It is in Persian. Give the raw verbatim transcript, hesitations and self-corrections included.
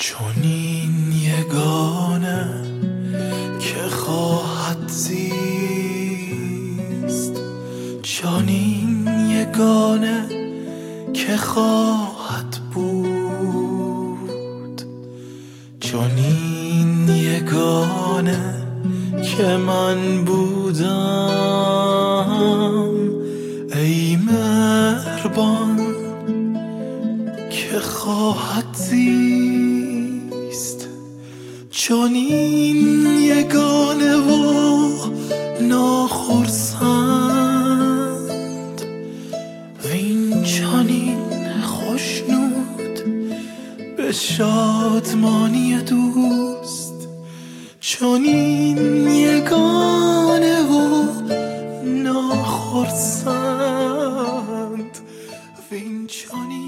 چنین یگانه که خواهد زیست، چنین یگانه که خواهد بود، چنین یگانه که من بودم. ای مهربان که خواهد زیست، چنین یگانه و ناخرسند، وین چنین خوشنود به شادمانی دوست، چنین یگانه و ناخرسند، وین چنین